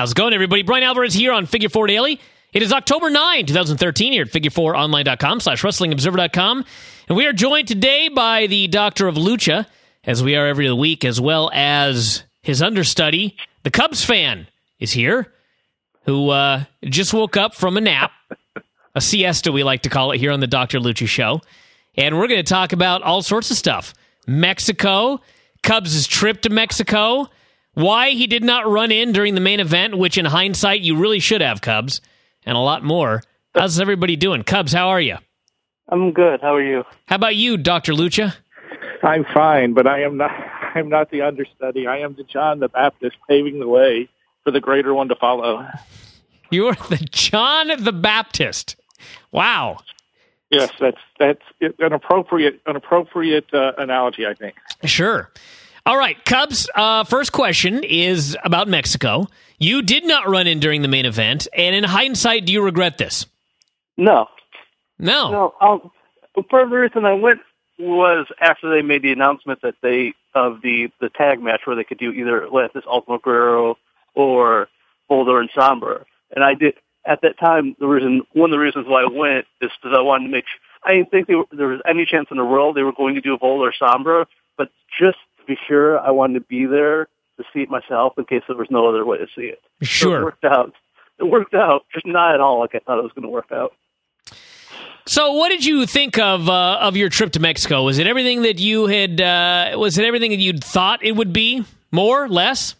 How's it going, everybody? Brian Alvarez here on Figure 4 Daily. It is October 9, 2013 here at figure4online.com/wrestling.observer.com. And we are joined today by the Doctor of Lucha, as we are every other week, as well as his understudy, the Cubs fan, is here, who just woke up from a nap, a siesta we like to call it here on the Dr. Lucha Show. And we're going to talk about all sorts of stuff. Mexico, Cubs' trip to Mexico, why he did not run in during the main event, which in hindsight you really should have, Cubs, and a lot more. How's everybody doing? Cubs, how are you? I'm good. How are you? How about you, Dr. Lucha? I'm fine, but I'm not the understudy. I am the John the Baptist paving the way for the greater one to follow. You are the John the Baptist. Wow. Yes, that's an appropriate analogy, I think. Sure. All right, Cubs, first question is about Mexico. You did not run in during the main event, and in hindsight, do you regret this? No. No. Part of the reason I went was after they made the announcement that the tag match where they could do either Atlantis Ultimo Guerrero or Boulder and Sombra. And I did, at that time, one of the reasons why I went is because I wanted to make sure, I didn't think there was any chance in the world they were going to do Boulder or Sombra, but just to be sure, I wanted to be there to see it myself in case there was no other way to see it. Sure. So it worked out, just not at all like I thought it was going to work out. So, what did you think of your trip to Mexico? Was it everything that you had? Was it everything that you'd thought it would be? More, less?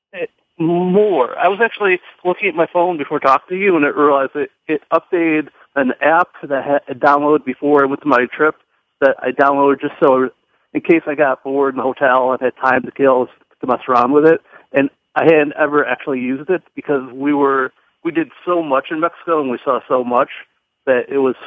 More. I was actually looking at my phone before talking to you, and I realized it updated an app that I had downloaded before I went to my trip that I downloaded just so in case I got bored in the hotel and had time to kill to mess around with it. And I hadn't ever actually used it because we did so much in Mexico and we saw so much that it was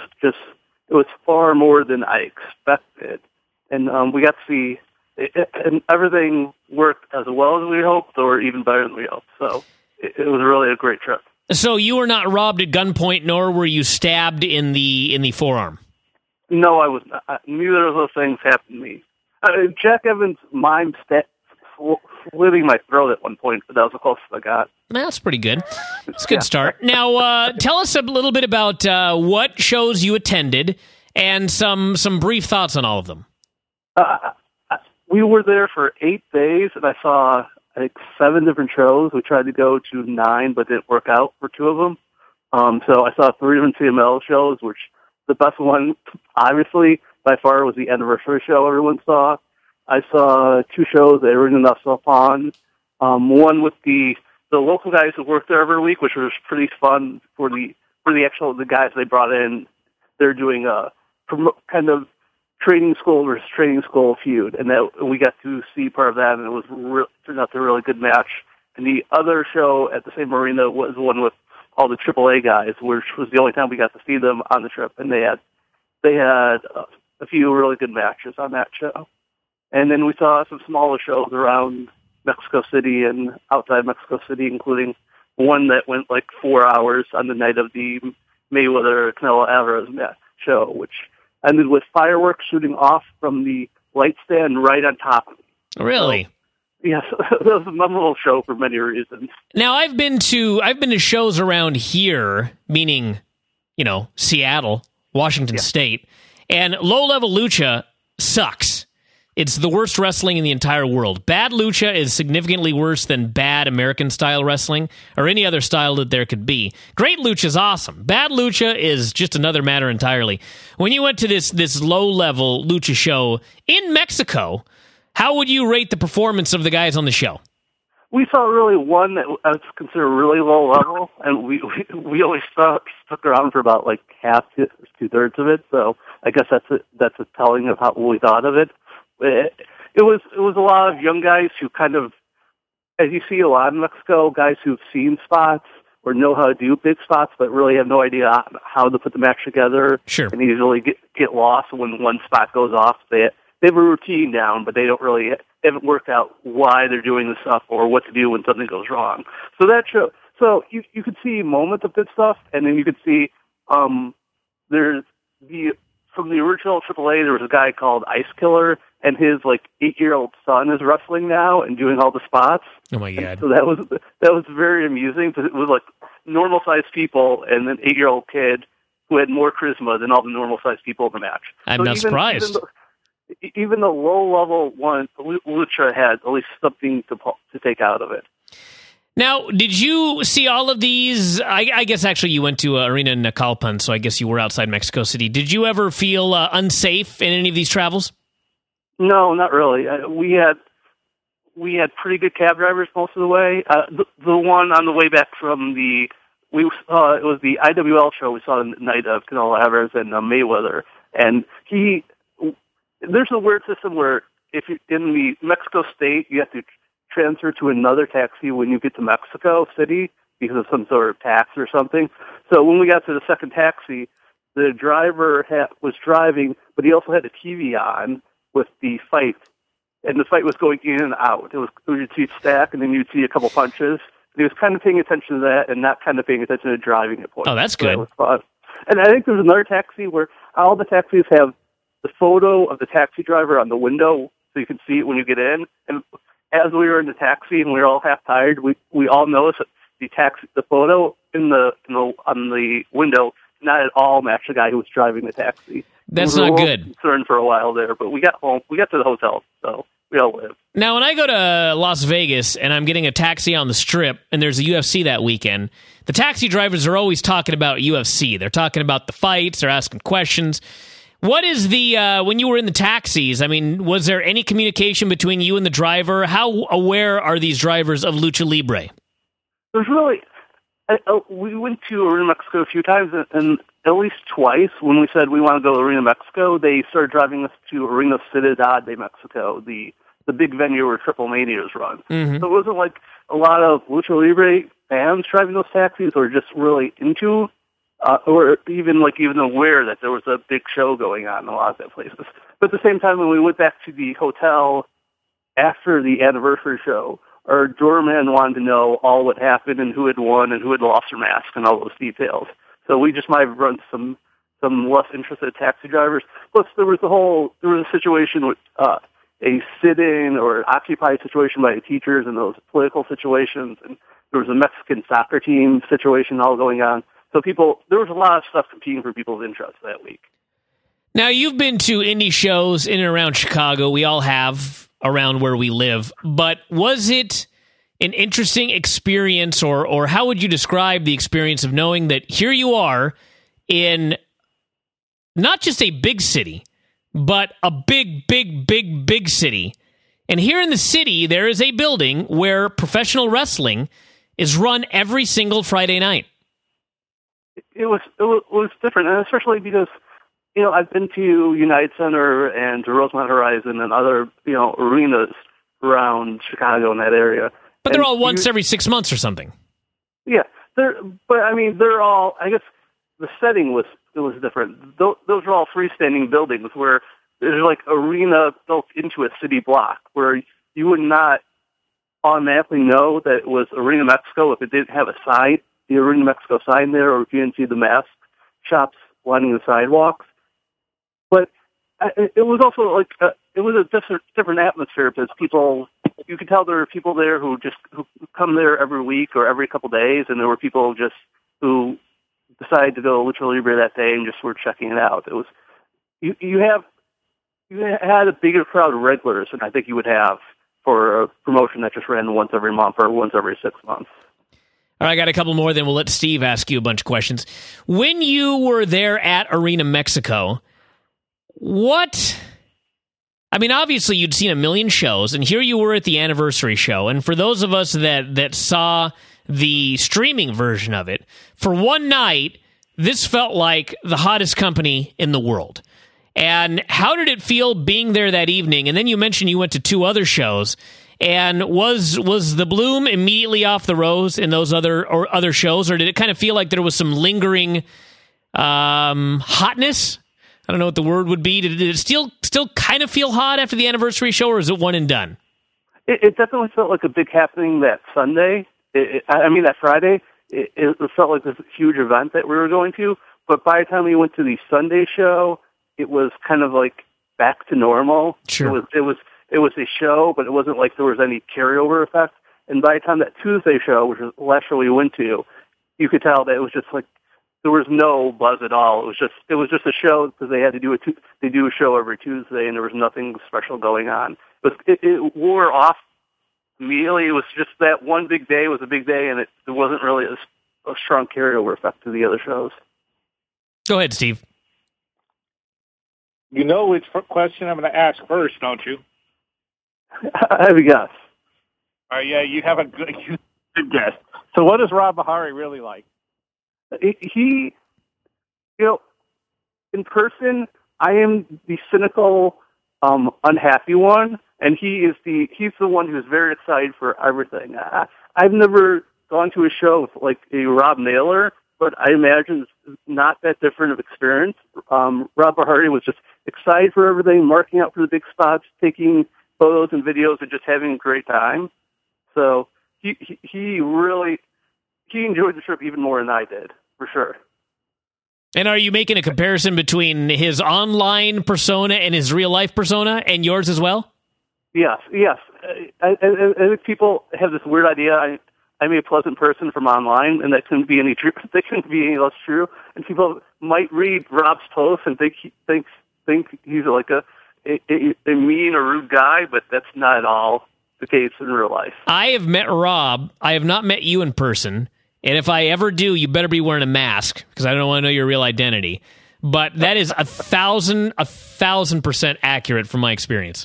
far more than I expected. And we got to see and everything worked as well as we hoped, or even better than we hoped. So it was really a great trip. So you were not robbed at gunpoint, nor were you stabbed in the forearm? No, I was not. Neither of those things happened to me. Jack Evans mimed slitting my throat at one point, but that was the closest I got. That's pretty good. It's a good start. Now, tell us a little bit about what shows you attended and some brief thoughts on all of them. We were there for 8 days, and I saw, I think, 7 different shows. We tried to go to 9, but didn't work out for 2 of them. So I saw 3 different CML shows, which the best one, obviously, by far, was the anniversary show everyone saw. I saw 2 shows that Arena Nacional on. One with the local guys who work there every week, which was pretty fun for the guys they brought in. They're doing a kind of training school versus training school feud, and that we got to see part of that, and it was turned out to be a really good match. And the other show at the same arena was one with all the AAA guys, which was the only time we got to see them on the trip, and they had a few really good matches on that show. And then we saw some smaller shows around Mexico City and outside Mexico City, including one that went like 4 hours on the night of the Mayweather-Canelo Alvarez show, which ended with fireworks shooting off from the light stand right on top of me. Really? So, yes, it was a memorable show for many reasons. Now, I've been to shows around here, meaning, Seattle, Washington State, and low-level lucha sucks. It's the worst wrestling in the entire world. Bad lucha is significantly worse than bad American-style wrestling or any other style that there could be. Great lucha is awesome. Bad lucha is just another matter entirely. When you went to this low-level lucha show in Mexico, how would you rate the performance of the guys on the show? We saw really one that I would consider really low level, and we only stuck around for about like half to 2/3 of it. So I guess that's a telling of how we thought of it. It was a lot of young guys who kind of, as you see a lot in Mexico, guys who've seen spots or know how to do big spots, but really have no idea how to put the match together. Sure. And usually get lost when one spot goes off. They have a routine down, but they haven't worked out why they're doing the stuff or what to do when something goes wrong. So that show. So you could see moments of good stuff, and then you could see there's from the original AAA, there was a guy called Ice Killer and his 8-year-old son is wrestling now and doing all the spots. Oh my God! So that was very amusing because it was like normal sized people and an 8-year-old kid who had more charisma than all the normal sized people in the match. I'm not surprised. Even the low level one, Lucha had at least something to take out of it. Now, did you see all of these? I guess actually you went to Arena Naucalpan, so I guess you were outside Mexico City. Did you ever feel unsafe in any of these travels? No, not really. We had pretty good cab drivers most of the way. The one on the way back from it was the IWL show we saw the night of Canelo Alvarez and Mayweather, and there's a weird system where if you're in the Mexico state, you have to transfer to another taxi when you get to Mexico City because of some sort of tax or something. So when we got to the second taxi, the driver was driving, but he also had the TV on with the fight, and the fight was going in and out. You'd see it stack, and then you'd see a couple punches. And he was kind of paying attention to that and not kind of paying attention to driving at points. Oh, that's good. So that was fun. And I think there's another taxi where all the taxis have the photo of the taxi driver on the window so you can see it when you get in. And as we were in the taxi and we were all half tired, we all noticed that the photo on the window not at all matched the guy who was driving the taxi. That's we were not a little good. concerned for a while there, but we got home. We got to the hotel, so we all lived. Now, when I go to Las Vegas and I'm getting a taxi on the Strip and there's a UFC that weekend, the taxi drivers are always talking about UFC. They're talking about the fights. They're asking questions. What is when you were in the taxis, I mean, was there any communication between you and the driver? How aware are these drivers of Lucha Libre? There's really, we went to Arena Mexico a few times, and at least twice when we said we want to go to Arena Mexico, they started driving us to Arena Ciudad de Mexico, the big venue where Triple Mania is run. Mm-hmm. So it wasn't like a lot of Lucha Libre fans driving those taxis or just really into or even aware that there was a big show going on in a lot of that places. But at the same time, when we went back to the hotel after the anniversary show, our doorman wanted to know all what happened and who had won and who had lost their mask and all those details. So we just might have run some less interested taxi drivers. Plus, there was a situation with a sit-in or occupied situation by the teachers and those political situations, and there was a Mexican soccer team situation all going on. So there was a lot of stuff competing for people's interest that week. Now, you've been to indie shows in and around Chicago. We all have around where we live. But was it an interesting experience, or how would you describe the experience of knowing that here you are in not just a big city, but a big, big, big, big city? And here in the city, there is a building where professional wrestling is run every single Friday night. It was different, and especially because, I've been to United Center and to Rosemont Horizon and other, arenas around Chicago in that area. But they're all once every 6 months or something. Yeah, they're all, I guess the setting was different. Those are all freestanding buildings where there's like arena built into a city block where you would not automatically know that it was Arena Mexico if it didn't have a sign, the Arena Mexico sign there, or if you didn't see the mask shops lining the sidewalks. But it was also it was a different atmosphere because you could tell there were people there who come there every week or every couple days, and there were people just who decided to go to Lucha Libre that day and just were checking it out. It was you had a bigger crowd of regulars than I think you would have for a promotion that just ran once every month or once every 6 months. All right, I got a couple more, then we'll let Steve ask you a bunch of questions. When you were there at Arena Mexico, obviously you'd seen a million shows, and here you were at the anniversary show, and for those of us that saw the streaming version of it, for one night, this felt like the hottest company in the world. And how did it feel being there that evening? And then you mentioned you went to 2 other shows. And was the bloom immediately off the rose in those other shows, or did it kind of feel like there was some lingering hotness? I don't know what the word would be. Did it still kind of feel hot after the anniversary show, or is it one and done? It definitely felt like a big happening that Sunday. That Friday. It felt like this huge event that we were going to. But by the time we went to the Sunday show, it was kind of like back to normal. Sure. It was a show, but it wasn't like there was any carryover effect. And by the time that Tuesday show, which was the last show we went to, you could tell that it was just like there was no buzz at all. It was just a show because they had to do they do a show every Tuesday, and there was nothing special going on. It wore off immediately. It was just that one big day was a big day, and it wasn't really a strong carryover effect to the other shows. Go ahead, Steve. You know which question I'm going to ask first, don't you? I have a guess. Yeah, you have a good guess. So what is Rob Bahari really like? He, in person, I am the cynical, unhappy one, and he's the one who's very excited for everything. I've never gone to a show with like a Rob Naylor, but I imagine it's not that different of experience. Rob Bahari was just excited for everything, marking out for the big spots, taking photos and videos, and just having a great time. So he really enjoyed the trip even more than I did, for sure. And are you making a comparison between his online persona and his real life persona, and yours as well? Yes. I think people have this weird idea. I'm a pleasant person from online, and that couldn't be any true. That couldn't be any less true. And people might read Rob's post and think he's like a mean or rude guy, but that's not at all the case in real life. I have met Rob. I have not met you in person. And if I ever do, you better be wearing a mask because I don't want to know your real identity. But that is 1,000% accurate from my experience.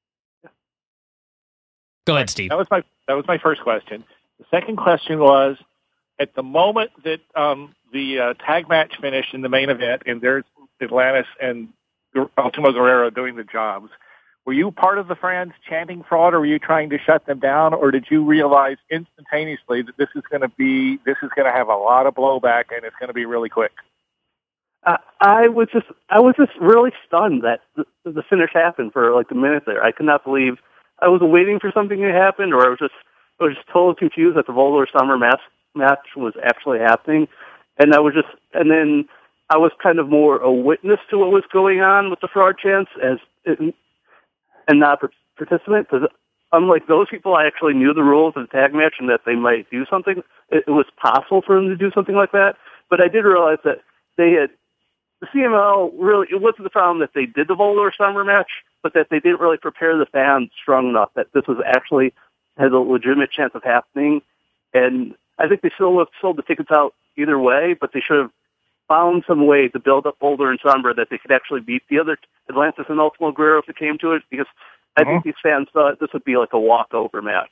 Go ahead, Steve. That was my first question. The second question was, at the moment that the tag match finished in the main event, and there's Atlantis and Ultimo Guerrero doing the jobs, were you part of the fans chanting fraud, or were you trying to shut them down, or did you realize instantaneously that this is going to have a lot of blowback and it's going to be really quick? I was just really stunned that the finish happened for like a minute there. I could not believe I was waiting for something to happen, or I was just totally confused that the Volador Summer match was actually happening, and then I was kind of more a witness to what was going on with the fraud chants and not a participant, because unlike those people, I actually knew the rules of the tag match and that they might do something. It was possible for them to do something like that, but I did realize that the CML really, it wasn't the problem that they did the Volador Summer match, but that they didn't really prepare the fans strong enough that this was actually had a legitimate chance of happening. And I think they still sold the tickets out either way, but they should have found some way to build up Boulder and Sombra that they could actually beat the other Atlantis and Ultimo Guerrero if it came to it, because I think these fans thought this would be like a walkover match.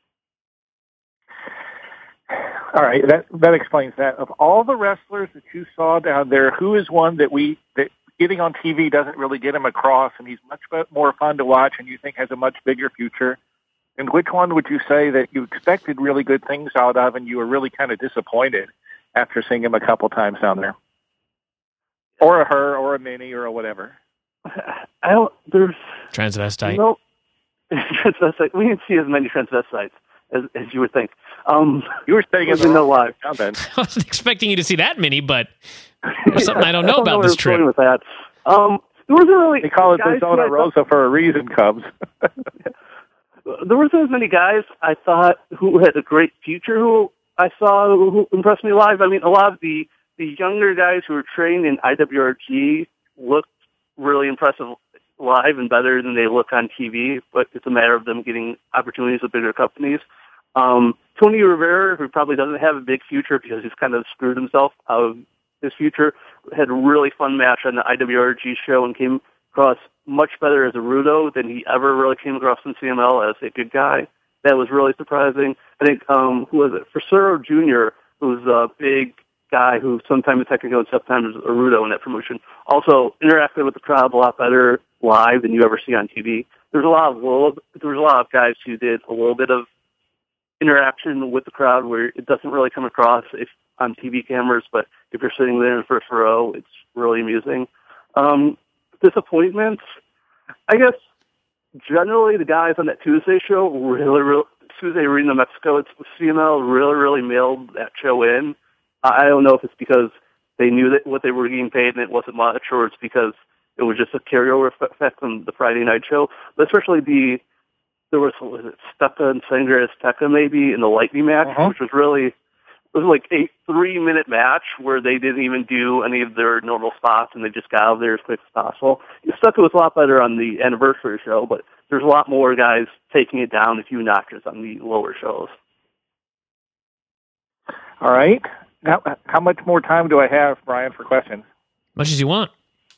All right, that explains that. Of all the wrestlers that you saw down there, who is one that getting on TV doesn't really get him across, and he's much more fun to watch and you think has a much bigger future? And which one would you say that you expected really good things out of and you were really kind of disappointed after seeing him a couple times down there? Or a her, or a mini, or a whatever. There's... Transvestite. No, transvestite. We didn't see as many transvestites as you would think. You were saying it no live. I wasn't expecting you to see that many, but there's something I don't know about this trip. With that. There wasn't really... They call it the Zona Rosa for a reason, Cubs. There wasn't as many guys I thought who had a great future who I saw who impressed me live. I mean, a lot of the younger guys who were trained in IWRG looked really impressive live and better than they look on TV, but it's a matter of them getting opportunities with bigger companies. Tony Rivera, who probably doesn't have a big future because he's kind of screwed himself out of his future, had a really fun match on the IWRG show and came across much better as a Rudo than he ever really came across in CML as a good guy. That was really surprising. I think, who was it? Fusaro Jr., who's a big guy who sometimes is technical and sometimes is a Rudo in that promotion, also interacted with the crowd a lot better live than you ever see on TV. There was a lot of guys who did a little bit of interaction with the crowd where it doesn't really come across if on TV cameras, but if you're sitting there in the first row, it's really amusing. Disappointments, I guess generally the guys on that Tuesday show really Tuesday Arena Mexico, it's CML really mailed that show in. I don't know if it's because they knew that what they were getting paid and it wasn't much, or it's because it was just a carryover effect from the Friday night show. But especially there was Stepa and Sangre Azteca maybe in the Lightning match, which was really, it was like a 3-minute match where they didn't even do any of their normal spots and they just got out of there as quick as possible. Stepa was a lot better on the anniversary show, but there's a lot more guys taking it down a few notches on the lower shows. All right. Now, how much more time do I have, Brian, for questions? Much as you want.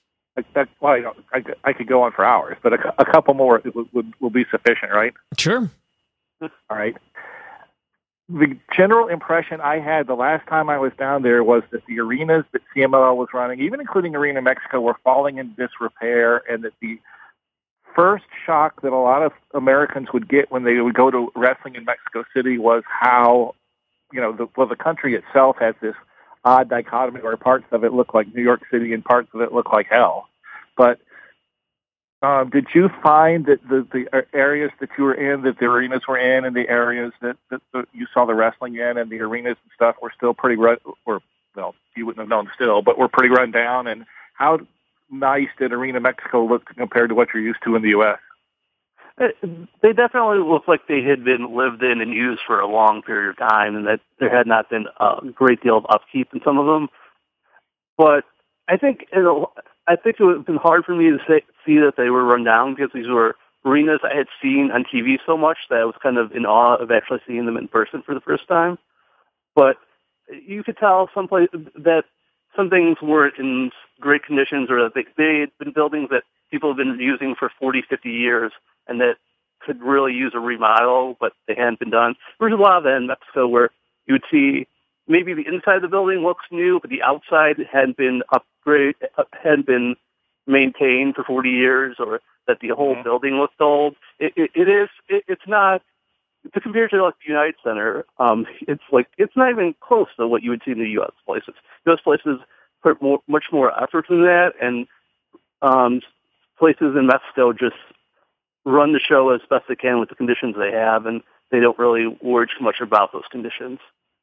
I could go on for hours, but a couple more will be sufficient, right? Sure. All right. The general impression I had the last time I was down there was that the arenas that CMLL was running, even including Arena Mexico, were falling in disrepair, and that the first shock that a lot of Americans would get when they would go to wrestling in Mexico City was how, the country itself has this odd dichotomy where parts of it look like New York City and parts of it look like hell. But did you find that the areas that you were in, that the arenas were in, and the areas that you saw the wrestling in, and the arenas and stuff were still pretty you wouldn't have known still, but were pretty run down? And how nice did Arena Mexico look compared to what you're used to in the U.S.? They definitely looked like they had been lived in and used for a long period of time, and that there had not been a great deal of upkeep in some of them. But I think it would have been hard for me to see that they were run down, because these were arenas I had seen on TV so much that I was kind of in awe of actually seeing them in person for the first time. But you could tell that some things weren't in great conditions, or that they had been buildings that people have been using for 40, 50 years and that could really use a remodel, but they hadn't been done. There was a lot of that in Mexico where you would see maybe the inside of the building looks new, but the outside hadn't been hadn't been maintained for 40 years, or that the whole building looked old. It's not, to compare to like the United Center, it's not even close to what you would see in the U.S. places. U.S. places put much more effort in that, and places in Mexico just run the show as best they can with the conditions they have, and they don't really worry too much about those conditions.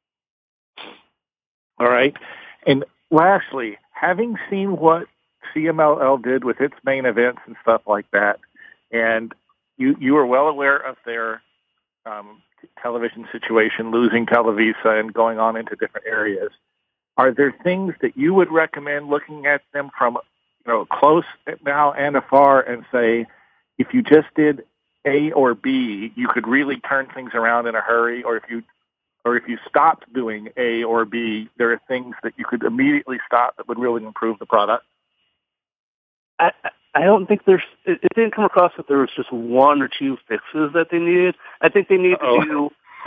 All right. And lastly, having seen what CMLL did with its main events and stuff like that, and you are well aware of their television situation, losing Televisa and going on into different areas, are there things that you would recommend looking at them from close now and afar and say, if you just did A or B, you could really turn things around in a hurry, or if you stopped doing A or B, there are things that you could immediately stop that would really improve the product? I don't think it didn't come across that there was just one or two fixes that they needed. I think they need to do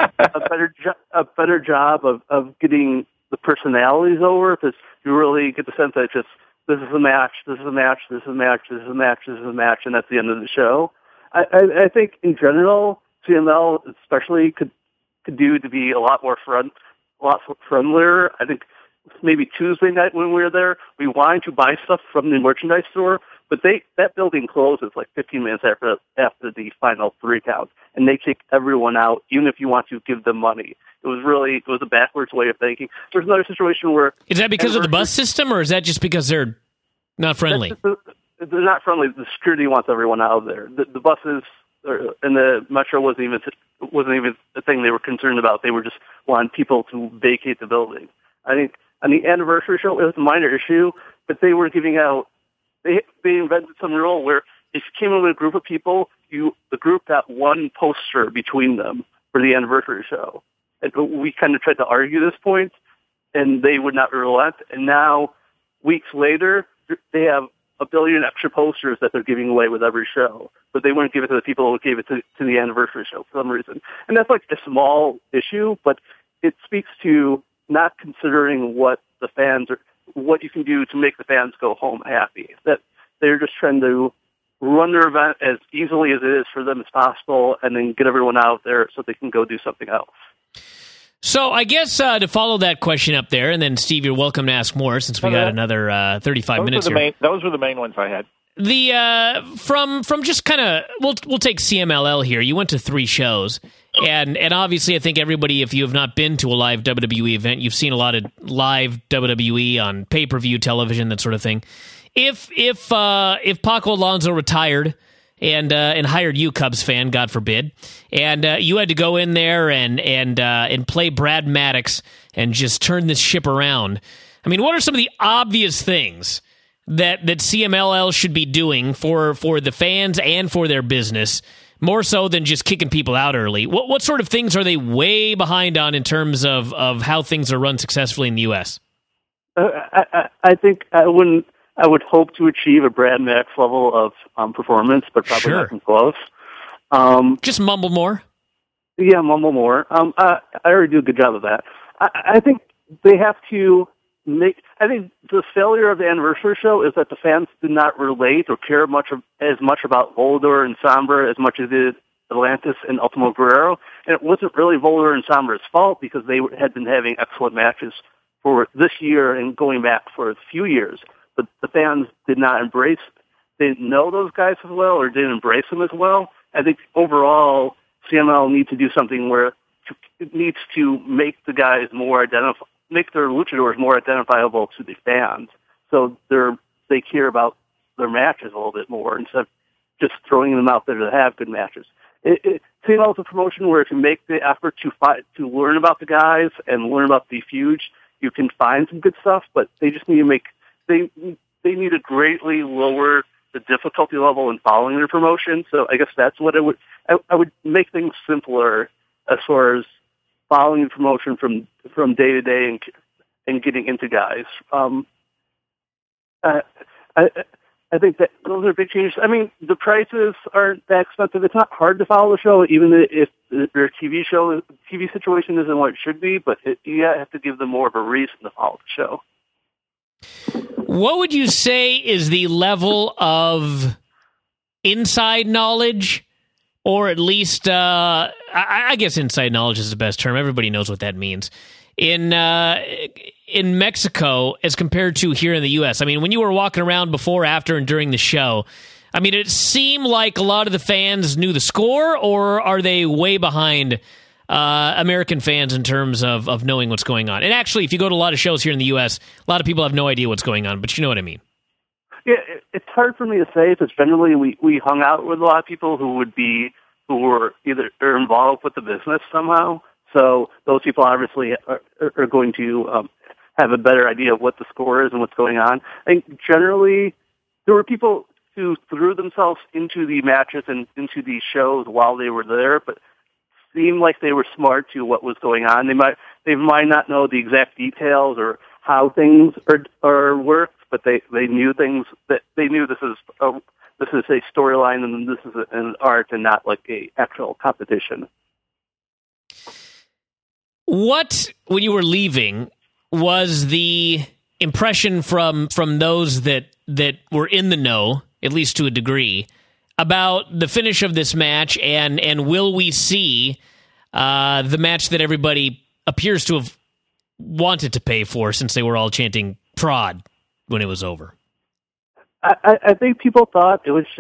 a better job of getting the personalities over, because you really get the sense that just, this is a match, this is a match, this is a match, this is a match, this is a match, and that's the end of the show. I think in general, CML especially could do to be a lot friendlier. I think maybe Tuesday night when we were there, we wanted to buy stuff from the merchandise store, but that building closes like 15 minutes after the final 3 count, and they kick everyone out, even if you want to give them money. It was a backwards way of thinking. There's another situation where... Is that because of the bus system, or is that just because they're not friendly? They're not friendly. The security wants everyone out of there. The buses and the metro wasn't even a thing they were concerned about. They were just wanting people to vacate the building. I think on the anniversary show, it was a minor issue, but they were giving out... They invented some rule where if you came in with a group of people, the group got one poster between them for the anniversary show. And we kind of tried to argue this point, and they would not relent. And now, weeks later, they have 1 billion extra posters that they're giving away with every show. But they wouldn't give it to the people who gave it to the anniversary show for some reason. And that's like a small issue, but it speaks to not considering what you can do to make the fans go home happy. That they're just trying to run their event as easily as it is for them as possible, and then get everyone out there so they can go do something else. So I guess to follow that question up there, and then Steve, you're welcome to ask more since we got another 35 minutes here. Those were the main ones I had. The from just kind of we'll take CMLL here. You went to 3 shows, and obviously I think everybody, if you have not been to a live WWE event, you've seen a lot of live WWE on pay-per-view television, that sort of thing. if Paco Alonso retired and hired you, Cubs fan, God forbid, and you had to go in there and play Brad Maddox and just turn this ship around, I mean, what are some of the obvious things that CMLL should be doing for the fans and for their business, more so than just kicking people out early? What sort of things are they way behind on in terms of how things are run successfully in the U.S.? I think I would hope to achieve a Brad Maddox level of performance, but probably not come close. Just mumble more. Yeah, mumble more. I already do a good job of that. I think they have to I think the failure of the anniversary show is that the fans did not relate or care as much about Volador and Sombra as much as they did Atlantis and Ultimo Guerrero. And it wasn't really Volador and Sombra's fault because they had been having excellent matches for this year and going back for a few years. But the fans did not they didn't know those guys as well or didn't embrace them as well. I think overall, CML needs to do something where it needs to make the guys make their luchadors more identifiable to the fans, so they care about their matches a little bit more instead of just throwing them out there to have good matches. CML is a promotion where if you make the effort to learn about the guys and learn about the feuds, you can find some good stuff. But they just need to they need to greatly lower the difficulty level in following their promotion. So I guess that's what I would make things simpler as far as following the promotion from day to day and getting into guys. I think that those are big changes. I mean, the prices aren't that expensive. It's not hard to follow the show, even if their TV situation isn't what it should be, but you have to give them more of a reason to follow the show. What would you say is the level of inside knowledge, or at least, I guess inside knowledge is the best term. Everybody knows what that means. In Mexico as compared to here in the U.S.? I mean, when you were walking around before, after, and during the show, I mean, it seemed like a lot of the fans knew the score, or are they way behind American fans in terms of knowing what's going on? And actually, if you go to a lot of shows here in the U.S., a lot of people have no idea what's going on, but you know what I mean. Yeah, it's hard for me to say because generally we hung out with a lot of people who were either involved with the business somehow. So those people obviously are going to have a better idea of what the score is and what's going on. I think generally there were people who threw themselves into the matches and into the shows while they were there, but seemed like they were smart to what was going on. They might not know the exact details or how things are worked, but they knew things that they knew this is a storyline and this is an art and not like a actual competition. What, when you were leaving, was the impression from those that were in the know, at least to a degree, about the finish of this match, and will we see the match that everybody appears to have wanted to pay for since they were all chanting prod when it was over? I think people thought it was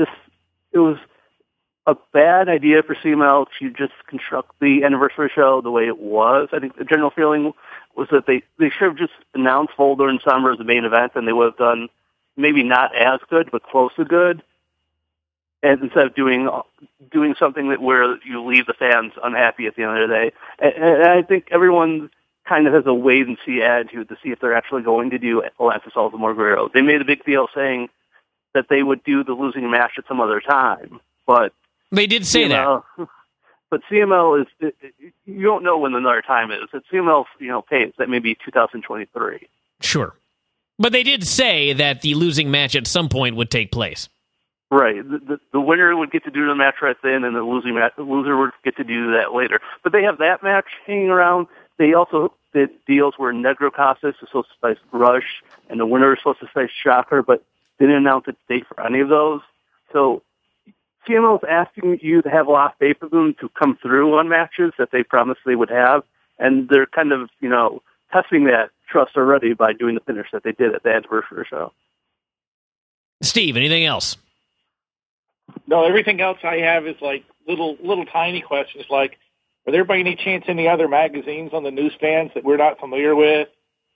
a bad idea for CML to just construct the anniversary show the way it was. I think the general feeling was that they should have just announced Volador and Sombra as the main event, and they would have done maybe not as good, but close to good. And instead of doing something where you leave the fans unhappy at the end of the day. And I think everyone kind of has a wait-and-see attitude to see if they're actually going to do Atlantis Ultimo Guerrero. They made a big deal saying that they would do the losing match at some other time, but they did say that. But CML is, you don't know when another time is. It's CML's, pace. That may be 2023. Sure. But they did say that the losing match at some point would take place. Right. The winner would get to do the match right then, and the loser would get to do that later. But they have that match hanging around. They also did deals where Negro Casas is supposed to face Rush, and the winner is supposed to face Shocker, but didn't announce a date for any of those. So CML is asking you to have a lot of faith of them to come through on matches that they promised they would have, and they're kind of, testing that trust already by doing the finish that they did at the anniversary show. Steve, anything else? No, everything else I have is like little tiny questions like, are there by any chance any other magazines on the newsstands that we're not familiar with?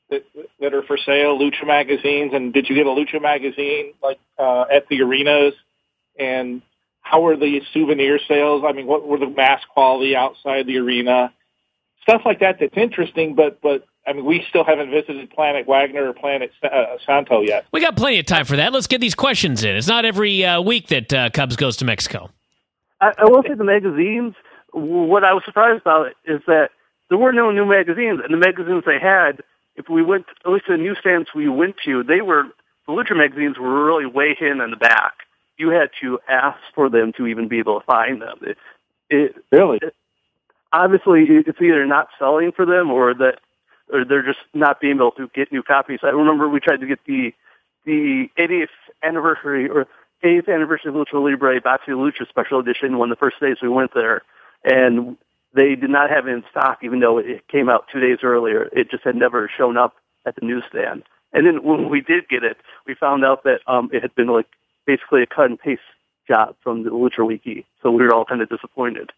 that are for sale, Lucha magazines? And did you get a Lucha magazine at the arenas? And how were the souvenir sales? I mean, what were the mass quality outside the arena? Stuff like that that's interesting, but I mean, we still haven't visited Planet Wagner or Planet Santo yet. We got plenty of time for that. Let's get these questions in. It's not every week that Cubs goes to Mexico. I will say the magazines, what I was surprised about is that there were no new magazines, and the magazines they had, if we went, at least the newsstands we went to, the Lucha magazines were really way in the back. You had to ask for them to even be able to find them. Really? Obviously, it's either not selling for them or they're just not being able to get new copies. I remember we tried to get the 80th anniversary of Lucha Libre Batsi Lucha Special Edition one of the first days we went there, and they did not have it in stock, even though it came out 2 days earlier. It just had never shown up at the newsstand. And then when we did get it, we found out that it had been basically a cut and paste job from the Lucha Wiki. So we were all kind of disappointed.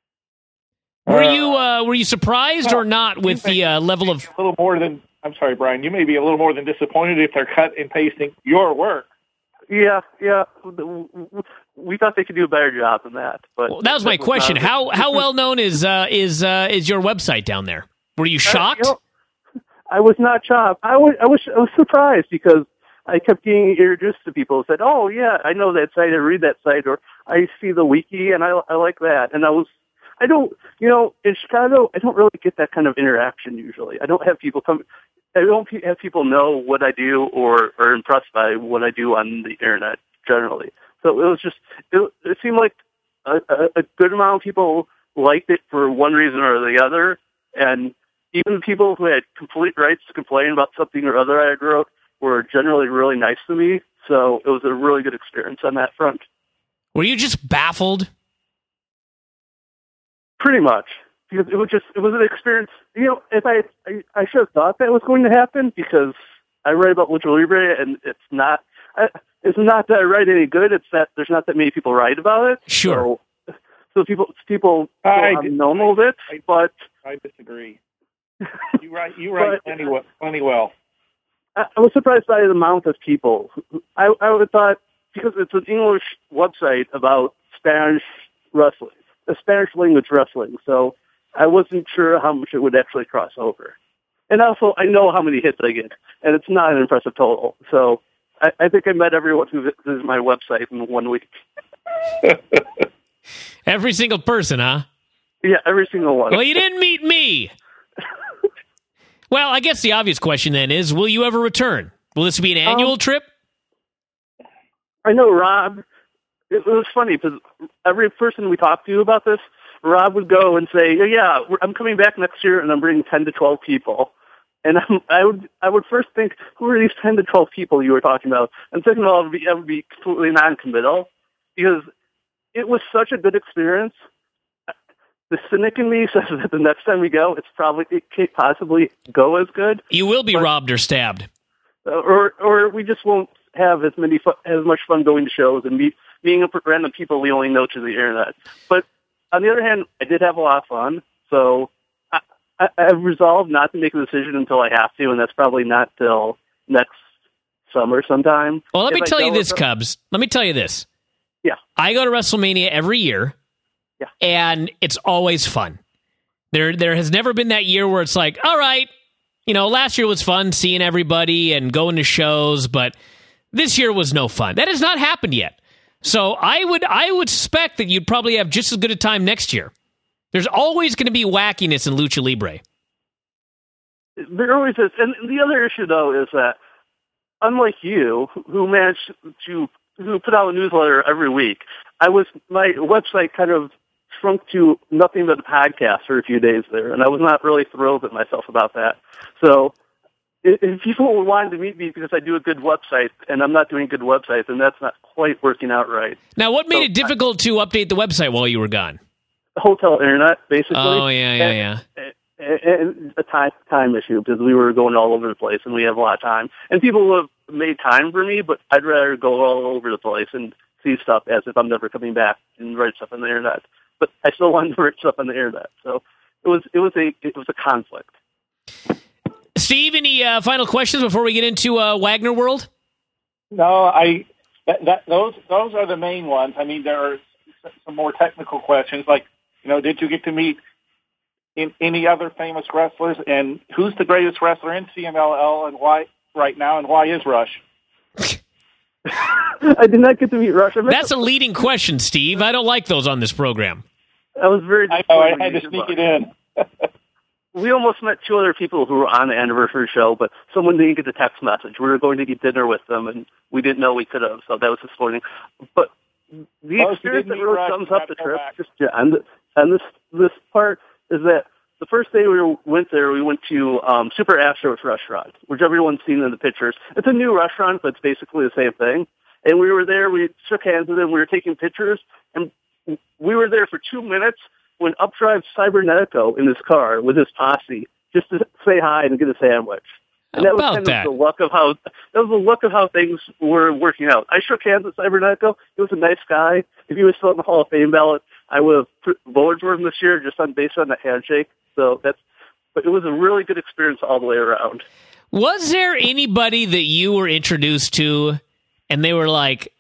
Were you surprised or not with the level of a little more than? I'm sorry, Brian. You may be a little more than disappointed if they're cut and pasting your work. Yeah. We thought they could do a better job than that. But that was my question. How well known is your website down there? Were you shocked? I was not shocked. I was surprised because I kept getting introduced to people who said, "Oh yeah, I know that site. I read that site, or I see the wiki, and I like that." And I don't, in Chicago, I don't really get that kind of interaction usually. I don't have people have people know what I do or are impressed by what I do on the internet generally. So it was just, it seemed like a good amount of people liked it for one reason or the other. And even the people who had complete rights to complain about something or other I wrote were generally really nice to me. So it was a really good experience on that front. Were you just baffled? Pretty much, because it was an experience. If I should have thought that was going to happen, because I write about Lucha Libre, and it's not that I write any good. It's that there's not that many people write about it. Sure. So people normal of it, but I disagree. You write plenty well. I was surprised by the amount of people. I would have thought, because it's an English website about Spanish wrestling. A Spanish language wrestling, so I wasn't sure how much it would actually cross over. And also, I know how many hits I get, and it's not an impressive total. So I think I met everyone who visited my website in 1 week. Every single person, huh? Yeah, every single one. Well, you didn't meet me. Well, I guess the obvious question then is, will you ever return? Will this be an annual trip? I know Rob. It was funny because every person we talked to about this, Rob would go and say, "Yeah, I'm coming back next year, and I'm bringing 10 to 12 people." And I would first think, "Who are these 10 to 12 people you were talking about?" And second of all, I would be completely non-committal because it was such a good experience. The cynic in me says that the next time we go, it can't possibly go as good. You will be robbed or stabbed, or we just won't have as much fun going to shows and meeting up with random people we only know through the internet. But on the other hand, I did have a lot of fun, so I've resolved not to make a decision until I have to, and that's probably not till next summer sometime. Well, let me tell you this, Cubs. Let me tell you this. Yeah. I go to WrestleMania every year, and it's always fun. There has never been that year where it's like, all right, last year was fun seeing everybody and going to shows, but this year was no fun. That has not happened yet. So I would suspect that you'd probably have just as good a time next year. There's always going to be wackiness in Lucha Libre. There always is. And the other issue, though, is that unlike you, who managed who put out a newsletter every week, my website kind of shrunk to nothing but a podcast for a few days there, and I was not really thrilled at myself about that. So if people wanted to meet me because I do a good website and I'm not doing good websites, and that's not quite working out right. Now, what made it difficult to update the website while you were gone? Hotel internet, basically. Oh, yeah. And a time issue because we were going all over the place and we have a lot of time. And people have made time for me, but I'd rather go all over the place and see stuff as if I'm never coming back and write stuff on the internet. But I still wanted to write stuff on the internet, so it was a conflict. Steve, any final questions before we get into Wagner World? No, those are the main ones. I mean, there are some more technical questions, like, did you get to meet any other famous wrestlers, and who's the greatest wrestler in CMLL and why right now, and why is Rush? I did not get to meet Rush. That's a leading question, Steve. I don't like those on this program. I was very. I know. I had to sneak it in. We almost met two other people who were on the anniversary show, but someone didn't get the text message. We were going to get dinner with them, and we didn't know we could have, so that was disappointing. But the experience that really sums up the trip, on this part, is that the first day we went there, we went to Super Astro's restaurant, which everyone's seen in the pictures. It's a new restaurant, but it's basically the same thing. And we were there, we shook hands with him, we were taking pictures, and we were there for 2 minutes when up drives Cybernetico in his car with his posse just to say hi and get a sandwich. And that was kind of the luck of how things were working out. I shook hands with Cybernetico. He was a nice guy. If he was still on the Hall of Fame ballot, I would have voted for him this year just based on that handshake. But it was a really good experience all the way around. Was there anybody that you were introduced to and they were like,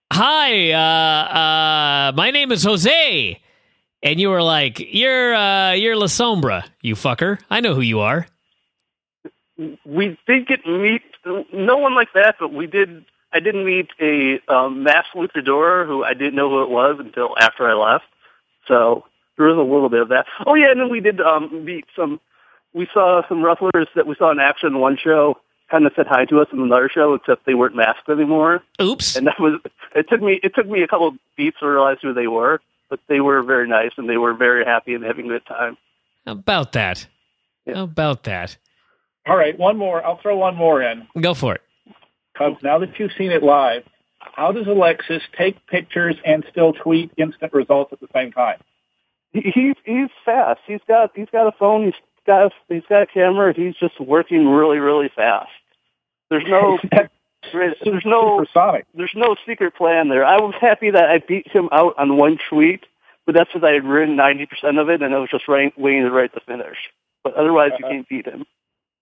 "Hi, my name is Jose," and you were like, "You're La Sombra, you fucker. I know who you are." We did get meet no one like that, but we did. I didn't meet a mass luchador who I didn't know who it was until after I left. So there was a little bit of that. Oh yeah, and then we did meet some. We saw some wrestlers that we saw in action in one show. Kind of said hi to us in another show, except they weren't masked anymore. Oops! And that was. It took me a couple of beats to realize who they were, but they were very nice and they were very happy and having a good time. How about that? Yeah. How about that? All right, one more. I'll throw one more in. Go for it. Because now that you've seen it live, how does Alexis take pictures and still tweet instant results at the same time? He's fast. He's got a phone. He's got a camera. He's just working really, really fast. There's no secret plan there. I was happy that I beat him out on one tweet, but that's because I had written 90% of it, and I was just waiting to write the finish. But otherwise, you can't beat him.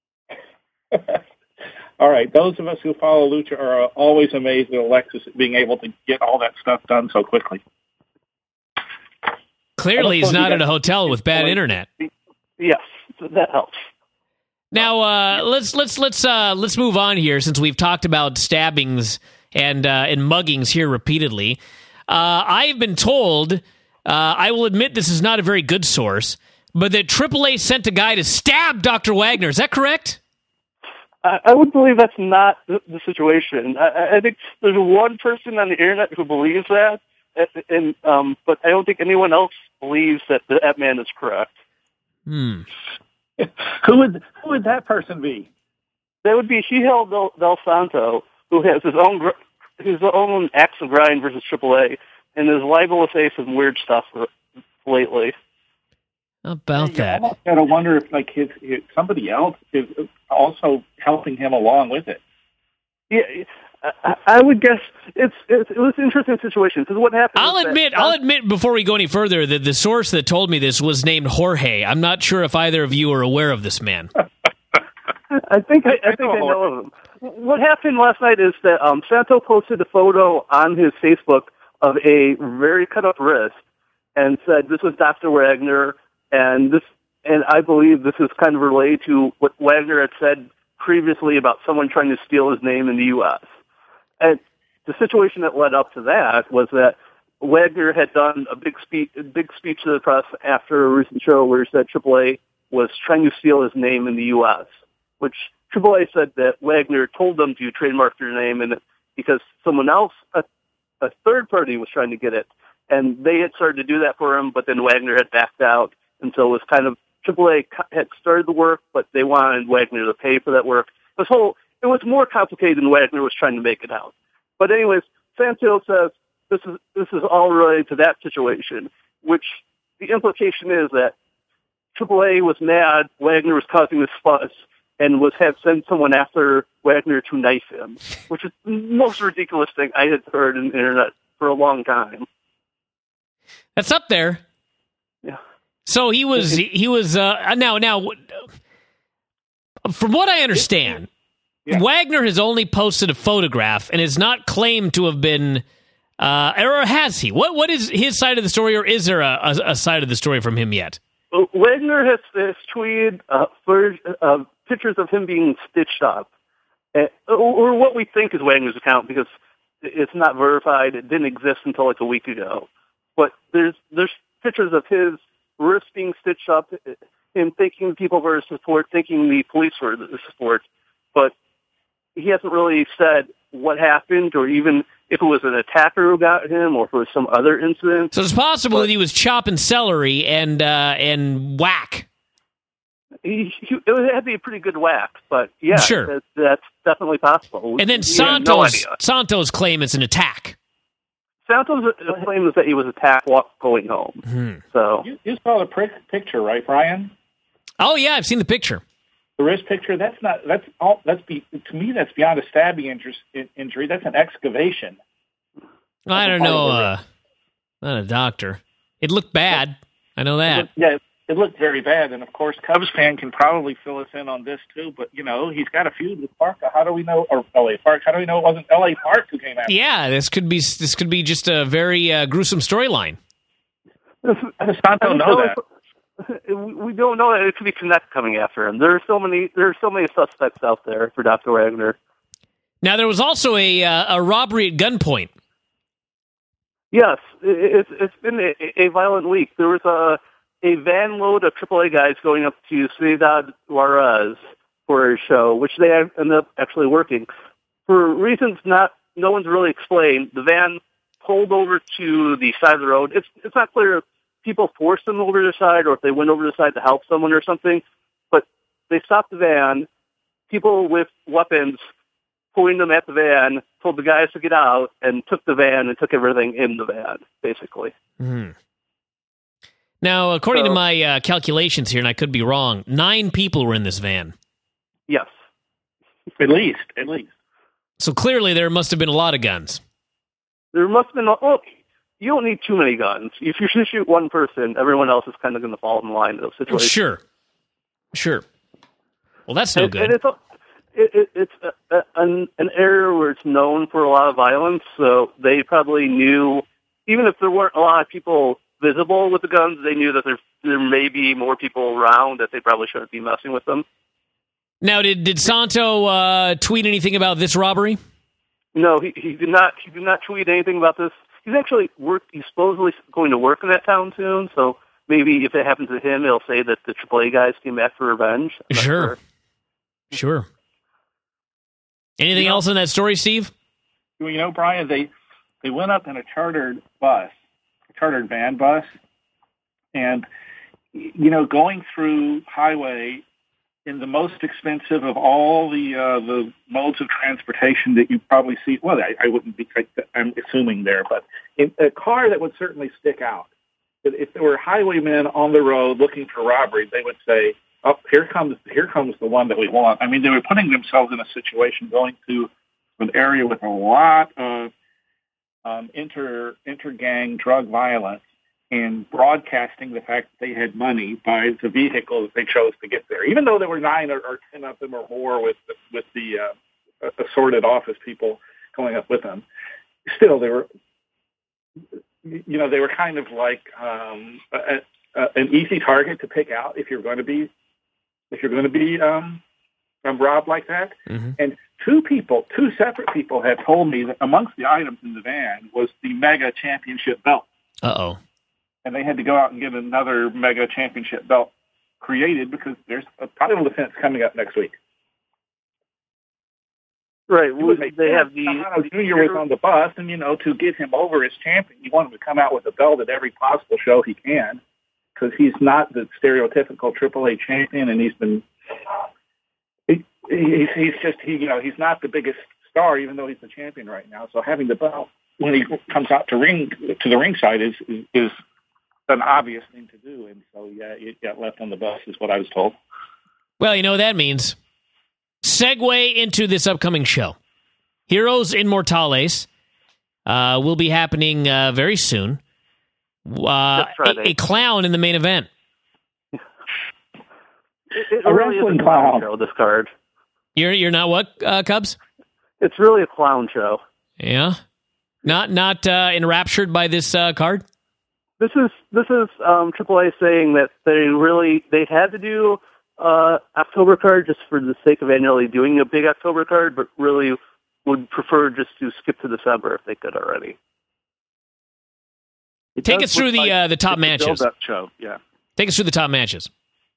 All right. Those of us who follow Lucha are always amazed at Alexis being able to get all that stuff done so quickly. Clearly, he's not at a hotel with bad internet. Yes, that helps. Now, let's move on here since we've talked about stabbings and muggings here repeatedly. I've been told, I will admit this is not a very good source, but that AAA sent a guy to stab Dr. Wagner. Is that correct? I would believe that's not the situation. I think there's one person on the internet who believes that, but I don't think anyone else believes that that man is correct. Who would that person be? That would be Higel Del Santo, who has his own axe of grind versus AAA, and is liable to say some weird stuff lately. About that, I gotta wonder if his somebody else is also helping him along with it. Yeah, I would guess it was an interesting situation because what happened. I'll admit before we go any further that the source that told me this was named Jorge. I'm not sure if either of you are aware of this man. I think I know of him. What happened last night is that Santo posted a photo on his Facebook of a very cut up wrist and said this was Dr. Wagner. And I believe this is kind of related to what Wagner had said previously about someone trying to steal his name in the U.S. And the situation that led up to that was that Wagner had done a big speech to the press after a recent show where he said AAA was trying to steal his name in the U.S., which AAA said that Wagner told them to trademark their name and because someone else, a third party, was trying to get it. And they had started to do that for him, but then Wagner had backed out. And so it was kind of, AAA had started the work, but they wanted Wagner to pay for that work. It was more complicated than Wagner was trying to make it out. But anyways, Santo says this is all related to that situation, which the implication is that AAA was mad, Wagner was causing this fuss, and had sent someone after Wagner to knife him, which is the most ridiculous thing I had heard on the internet for a long time. That's up there. Yeah. So he was now. From what I understand, Wagner has only posted a photograph and is not claimed to have been, or has he? What is his side of the story, or is there a side of the story from him yet? Well, Wagner has tweeted pictures of him being stitched up, or what we think is Wagner's account, because it's not verified. It didn't exist until like a week ago. But there's pictures of his wrist being stitched up, him thanking people for his support, thanking the police for the support. But he hasn't really said what happened, or even if it was an attacker who got him, or if it was some other incident. So it's possible that he was chopping celery and whack. It would have to be a pretty good whack, but yeah, sure. That's definitely possible. And then Santos' claim is an attack. Santos' claim is that he was attacked while going home. So you saw the picture, right, Brian? Oh yeah, I've seen the picture. The wrist picture. To me, that's beyond a stabbing injury. That's an excavation. I don't know. Not a doctor. It looked bad. I know that. It looked very bad, and of course, Cubs fan can probably fill us in on this too. But he's got a feud with Parka. How do we know, or L.A. Park? How do we know it wasn't L.A. Park who came after? Yeah, this could be just a very gruesome storyline. Santo know that. We don't know that it could be Connect coming after him. There are so many suspects out there for Dr. Wagner. Now there was also a robbery at gunpoint. Yes, it's been a violent week. There was a van load of AAA guys going up to Ciudad Juarez for a show, which they ended up actually working. For reasons no one's really explained, the van pulled over to the side of the road. It's not clear if people forced them over to the side or if they went over to the side to help someone or something, but they stopped the van. People with weapons pointing them at the van told the guys to get out and took the van and took everything in the van, basically. Mm-hmm. Now, according to my calculations here, and I could be wrong, 9 people were in this van. Yes. At least. So clearly there must have been a lot of guns. There must have been... Well, you don't need too many guns. If you shoot one person, everyone else is kind of going to fall in line in those situations. Sure. Well, that's no good. And it's an area where it's known for a lot of violence, so they probably knew, even if there weren't a lot of people visible with the guns, they knew that there may be more people around, that they probably shouldn't be messing with them. Now, did Santo tweet anything about this robbery? No, he did not. He did not tweet anything about this. He's actually He's supposedly going to work in that town soon, so maybe if it happens to him, he'll say that the AAA guys came back for revenge. Sure. Anything else in that story, Steve? Brian, they went up in a chartered van bus, and going through highway in the most expensive of all the modes of transportation that you probably see. Well, I wouldn't be. I'm assuming there, but in a car that would certainly stick out. If there were highwaymen on the road looking for robbery, they would say, "Oh, here comes the one that we want." I mean, they were putting themselves in a situation going to an area with a lot of inter-gang drug violence, and broadcasting the fact that they had money by the vehicle that they chose to get there. Even though there were 9 or 10 of them or more with the assorted office people going up with them, still they were kind of like an easy target to pick out if you're going to be robbed like that. Mm-hmm. And two separate people have told me that amongst the items in the van was the Mega Championship belt. Uh-oh. And they had to go out and get another Mega Championship belt created because there's a title defense coming up next week. Right. They have the Junior was on the bus, and to get him over as champion, you want him to come out with a belt at every possible show he can, because he's not the stereotypical AAA champion, and he's he's not the biggest star, even though he's the champion right now. So having the belt when he comes out to the ringside is an obvious thing to do, and so it got left on the bus, is what I was told. Well, you know what that means. Segue into this upcoming show. Heroes Inmortales will be happening very soon. A clown in the main event. It really is a clown show, this card. You're not what, Cubs? It's really a clown show. Yeah? Not enraptured by this card? This is AAA saying that they had to do October card just for the sake of annually doing a big October card, but really would prefer just to skip to December if they could already. Take us through the top matches. Show, yeah. Take us through the top matches.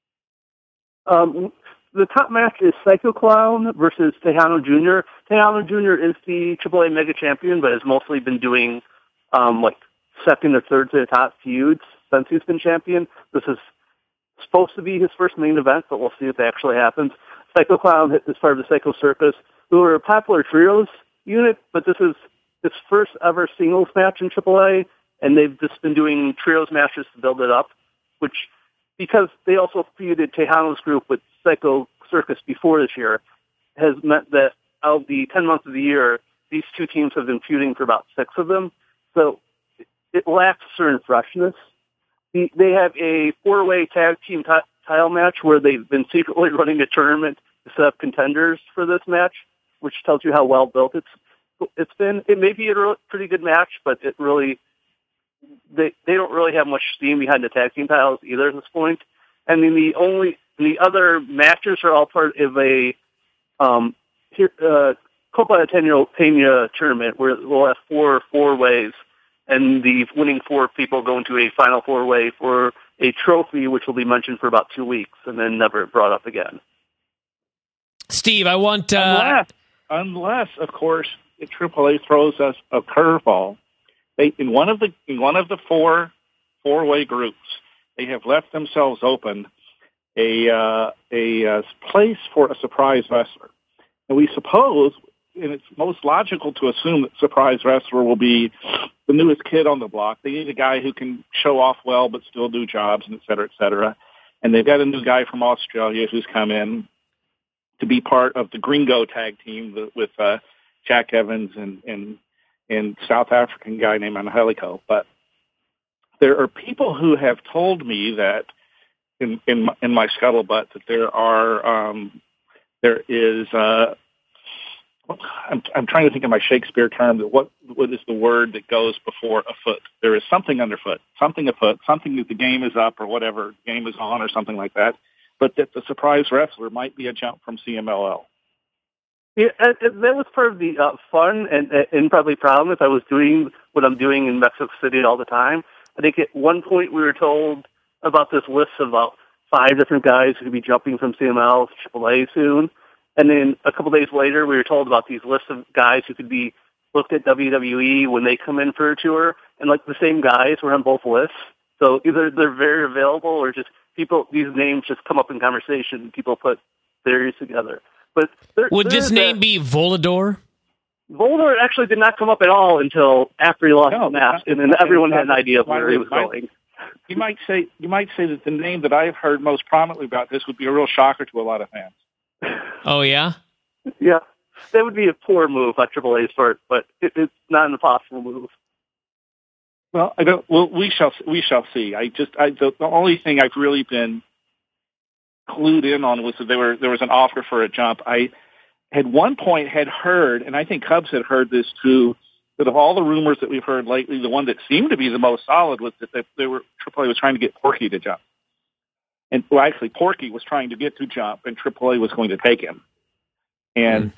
The top match is Psycho Clown versus Tejano Jr. Tejano Jr. is the AAA Mega Champion, but has mostly been doing second or third to the top feuds since he's been champion. This is supposed to be his first main event, but we'll see if that actually happens. Psycho Clown is part of the Psycho Circus, who are a popular trios unit, but this is his first ever singles match in AAA, and they've just been doing trios matches to build it up, which, because they also feuded Tejano's group with Psycho Circus before this year, has meant that out of the 10 months of the year, these two teams have been feuding for about 6 of them. So it lacks certain freshness. They have a 4-way tag team title match where they've been secretly running a tournament to set up contenders for this match, which tells you how well built it's been. It may be a pretty good match, but it really they don't really have much steam behind the tag team titles either at this point. And then the other matches are all part of a Copa Tenio Peña tournament where we'll have 4 ways, and the winning 4 people go into a final 4-way for a trophy, which will be mentioned for about 2 weeks and then never brought up again. Steve, I want unless of course AAA throws us a curveball. In one of the 4-way groups, they have left themselves open a place for a surprise wrestler. And we suppose, and it's most logical to assume that surprise wrestler will be the newest kid on the block. They need a guy who can show off well but still do jobs, and et cetera, et cetera. And they've got a new guy from Australia who's come in to be part of the Gringo tag team with Jack Evans and South African guy named Angelico. But there are people who have told me that in my scuttlebutt that there is I'm trying to think of my Shakespeare term, that what is the word that goes before a foot? There is something underfoot, something afoot, something that the game is up or whatever, game is on or something like that, but that the surprise wrestler might be a jump from CMLL. Yeah, that was part of the fun and probably problem if I was doing what I'm doing in Mexico City all the time. I think at one point we were told about this list of about 5 different guys who could be jumping from CMLL to AAA soon. And then a couple days later, we were told about these lists of guys who could be looked at WWE when they come in for a tour. And the same guys were on both lists. So either they're very available or just these names just come up in conversation and people put theories together. But would this name be Volador? Volador actually did not come up at all until after he lost the match, and then everyone had an idea of where he was going. You might say that the name that I've heard most prominently about this would be a real shocker to a lot of fans. Oh yeah, yeah, that would be a poor move on AAA's part, but it's not an impossible move. Well, I don't. Well, we shall see. The only thing I've really been clued in on was that there was an offer for a jump. I had one point heard, and I think Cubs had heard this too, that of all the rumors that we've heard lately, the one that seemed to be the most solid was that AAA was trying to get Porky to jump. And actually, Porky was trying to get to jump, and AAA was going to take him. And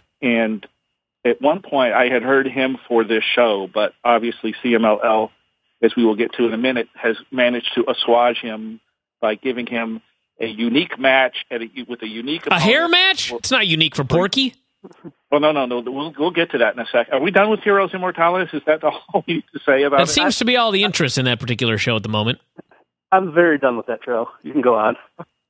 at one point, I had heard him for this show, but obviously CMLL, as we will get to in a minute, has managed to assuage him by giving him a unique match with a unique opponent. A hair match? It's not unique for Porky. Well, no. We'll get to that in a second. Are we done with Heroes Immortalis? Is that all you need to say about it? That seems to be all the interest in that particular show at the moment. I'm very done with that show. You can go on.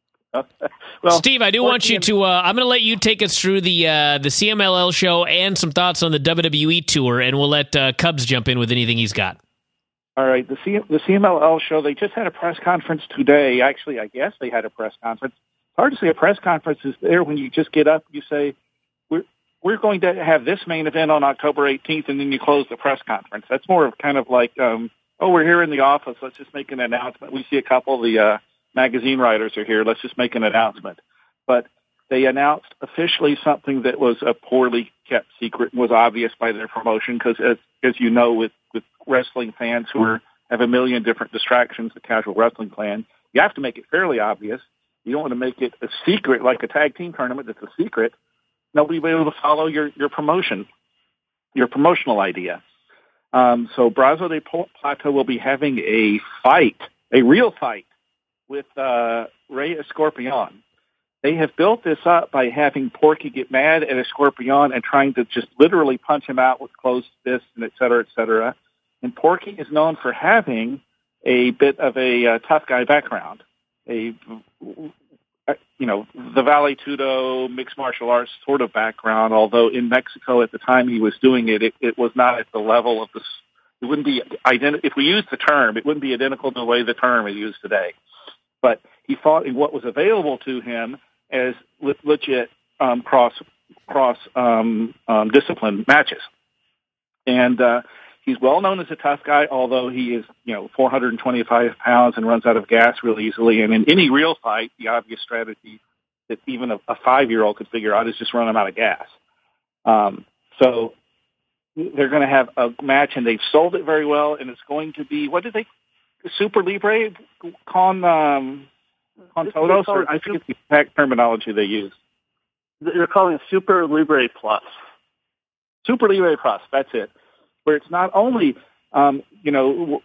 Well, Steve, I do want you to. I'm going to let you take us through the CMLL show and some thoughts on the WWE tour, and we'll let Cubs jump in with anything he's got. All right, the CMLL show. They just had a press conference today. Actually, I guess they had a press conference. It's hard to say a press conference is there when you just get up. You say we're going to have this main event on October 18th, and then you close the press conference. That's more of kind of like, we're here in the office. Let's just make an announcement. We see a couple of the magazine writers are here. Let's just make an announcement. but they announced officially something that was a poorly kept secret and was obvious by their promotion because, as you know, with wrestling fans who have a million different distractions, the casual wrestling fan, you have to make it fairly obvious. You don't want to make it a secret like a tag team tournament that's a secret. Nobody will be able to follow your promotion, your promotional idea. So Brazo de Plata will be having a fight, a real fight, with Rey Escorpion. They have built this up by having Porky get mad at Escorpion and trying to just literally punch him out with closed fists and et cetera, et cetera. And Porky is known for having a bit of a tough guy background, the Vale Tudo mixed martial arts sort of background, although in Mexico at the time he was doing it, it was not at the level of this. It wouldn't be if we used the term, it wouldn't be identical to the way the term is used today. But he fought in what was available to him as legit cross discipline matches. And he's well known as a tough guy, although he is 425 pounds and runs out of gas real easily. And in any real fight, the obvious strategy that even a 5-year-old could figure out is just run him out of gas. So they're going to have a match, and they've sold it very well. And it's going to be Super Libre con todos, or I forget the exact terminology they use. They're calling it Super Libre Plus. Super Libre Plus, that's it. Where it's not only, no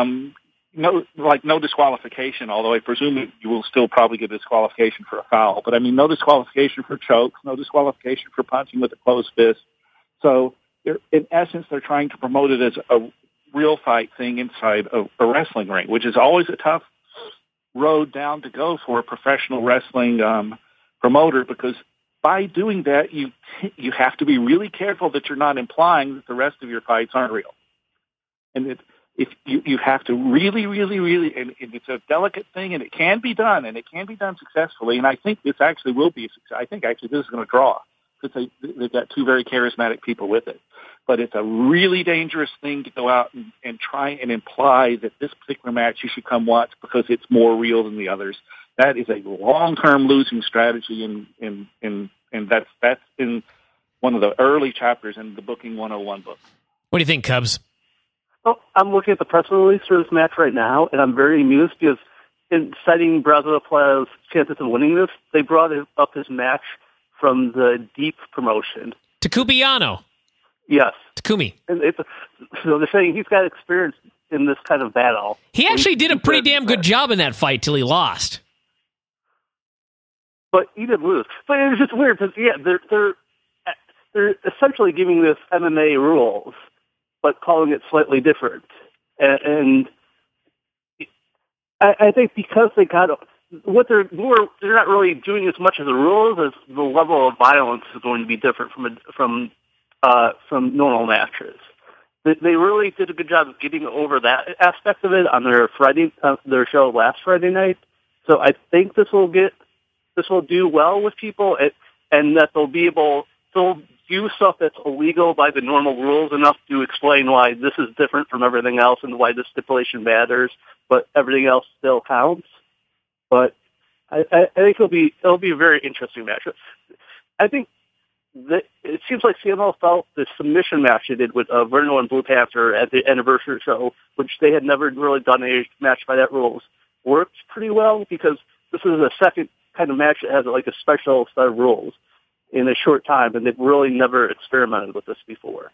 disqualification, although I presume you will still probably get disqualification for a foul, but I mean no disqualification for chokes, no disqualification for punching with a closed fist. So in essence, they're trying to promote it as a real fight thing inside a wrestling ring, which is always a tough road down to go for a professional wrestling promoter, because by doing that, you have to be really careful that you're not implying that the rest of your fights aren't real. And if you have to really, really, really, and it's a delicate thing, and it can be done, and it can be done successfully. And I think this actually will be a success. I think actually this is going to draw because they've got two very charismatic people with it. But it's a really dangerous thing to go out and try and imply that this particular match you should come watch because it's more real than the others. That is a long-term losing strategy, and that's in one of the early chapters in the Booking 101 book. What do you think, Cubs? Well, I'm looking at the press release for this match right now, and I'm very amused because in citing Brazo de Plata's chances of winning this, they brought up his match from the Deep promotion. Takubiano. Yes. Takumi. So they're saying he's got experience in this kind of battle. He actually did a pretty damn good job in that fight till he lost. But he did lose. But it's just weird because they're essentially giving this MMA rules, but calling it slightly different. And I think because they got what they're not really doing as much of the rules as the level of violence is going to be different from normal matches. They really did a good job of getting over that aspect of it on their show last Friday night. So I think this will do well with people, and that they'll do stuff that's illegal by the normal rules enough to explain why this is different from everything else and why this stipulation matters, but everything else still counts. But I think it'll be a very interesting match. I think that it seems like CML felt the submission match they did with Verno and Blue Panther at the anniversary show, which they had never really done a match by that rules, worked pretty well because this is the second kind of match that has like a special set of rules in a short time, and they've really never experimented with this before.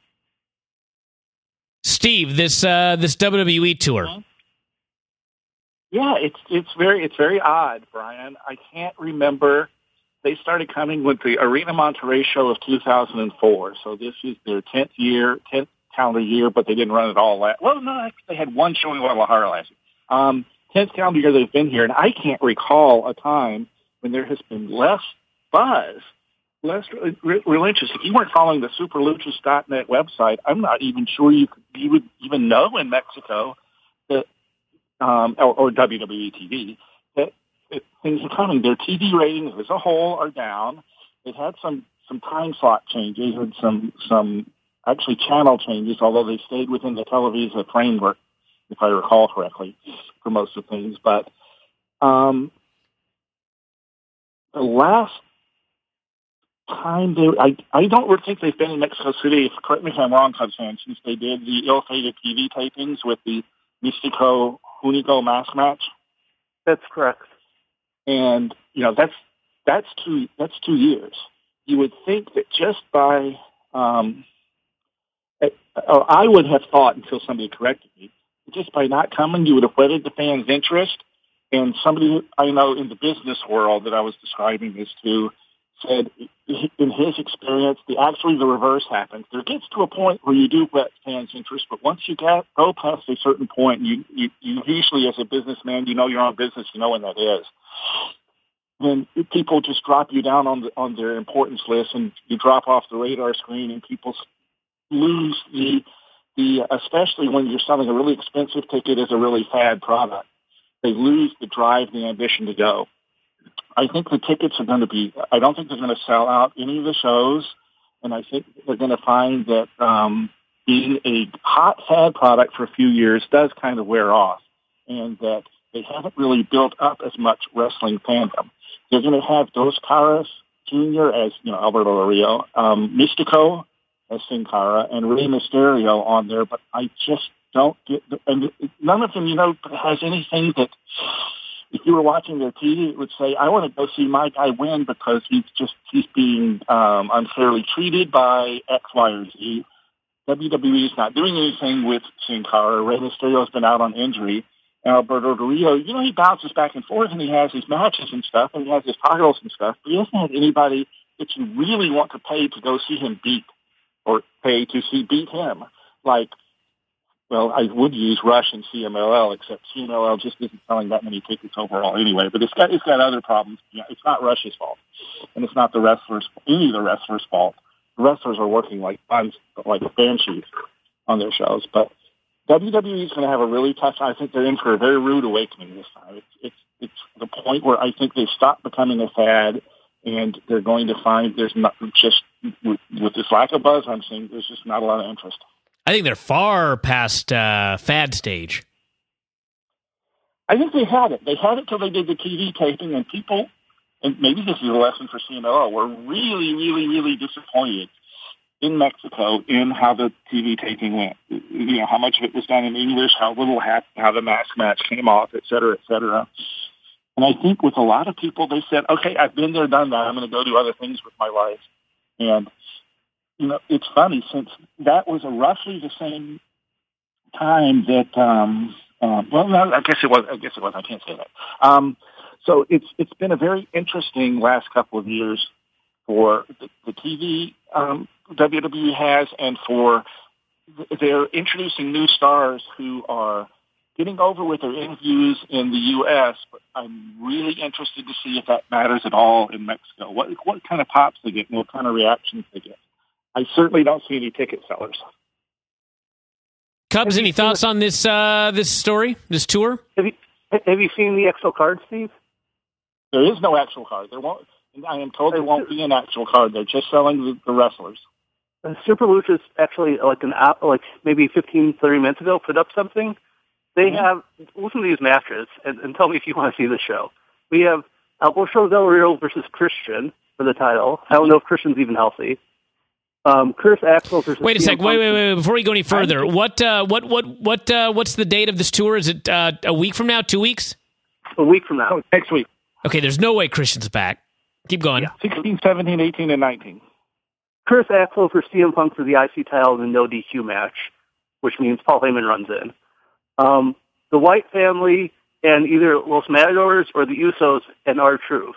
Steve, this WWE tour. Yeah, it's very odd, Brian. I can't remember. They started coming with the Arena Monterrey show of 2004, so this is their 10th calendar year, but they didn't run it all last. Well, no, actually they had one show in Guadalajara last year. 10th calendar year they've been here, and I can't recall a time when there has been less buzz, less real interest. If you weren't following the superluchas.net website, I'm not even sure you would even know in Mexico that, or WWE TV, that things are coming. Their TV ratings as a whole are down. They've had some time slot changes and some actually channel changes, although they stayed within the Televisa framework, if I recall correctly, for most of things. But the last time I don't really think they've been in Mexico City. Correct me if I'm wrong, Cubs fans, since they did the ill-fated TV tapings with the Mystico Hunico mask match. That's correct. And that's 2 years. You would think that just by or I would have thought until somebody corrected me, just by not coming, you would have whetted the fans' interest. And somebody I know in the business world that I was describing this to said, in his experience, the reverse happens. There gets to a point where you do whet fans' interest, but once you go past a certain point, you usually, as a businessman, you know your own business, you know when that is. Then people just drop you down on their importance list, and you drop off the radar screen, and people lose the especially when you're selling a really expensive ticket as a really fad product. They lose the drive, the ambition to go. I think the tickets are going to be, I don't think they're going to sell out any of the shows, and I think they're going to find that being a hot fad product for a few years does kind of wear off, and that they haven't really built up as much wrestling fandom. They're going to have Dos Caras Jr. as, Alberto Del Rio, Mystico as Sin Cara, and Rey Mysterio on there, but I just don't get, and none of them, has anything that, if you were watching their TV, it would say, I want to go see my guy win because he's being unfairly treated by X, Y, or Z. WWE is not doing anything with Sin Cara. Rey Mysterio's been out on injury. And Alberto Del Rio, he bounces back and forth, and he has his matches and stuff, and he has his titles and stuff, but he doesn't have anybody that you really want to pay to go see him beat, or pay to see beat him. Like, well, I would use Rush and CMLL, except CMLL just isn't selling that many tickets overall anyway. But it's got other problems. It's not Rush's fault, and it's not any of the wrestlers' fault. The wrestlers are working like banshees on their shows. But WWE is going to have a really tough time. I think they're in for a very rude awakening this time. It's the point where I think they've stopped becoming a fad, and they're going to find there's not just with this lack of buzz I'm seeing, there's just not a lot of interest. I think they're far past fad stage. I think they had it. They had it till they did the TV taping, and people, and maybe this is a lesson for CMLL, were really, really, really disappointed in Mexico in how the TV taping went. How much of it was done in English, how the mask match came off, et cetera, et cetera. And I think with a lot of people, they said, okay, I've been there, done that. I'm going to go do other things with my life. And it's funny, since that was roughly the same time that, I guess it was. I can't say that. So it's been a very interesting last couple of years for the TV WWE has, and for they're introducing new stars who are getting over with their interviews in the U.S., but I'm really interested to see if that matters at all in Mexico. What kind of pops they get and what kind of reactions they get. I certainly don't see any ticket sellers. Cubs, any thoughts on this story, this tour? Have you seen the actual card, Steve? There is no actual card. I am told there won't be an actual card. They're just selling the wrestlers. Super Lucha's actually maybe 15, 30 minutes ago put up something. They have, listen to these matches and tell me if you want to see the show. We have Alberto Del Rio versus Christian for the title. I don't know if Christian's even healthy. Chris Axel versus. Wait a sec. Wait. Before we go any further, what's the date of this tour? Is it a week from now? 2 weeks? A week from now. Oh, next week. Okay, there's no way Christian's back. Keep going. Yeah. 16, 17, 18, and 19. Chris Axel for CM Punk for the IC title in a no DQ match, which means Paul Heyman runs in. The White Family and either Los Matadors or the Usos and R-Truth.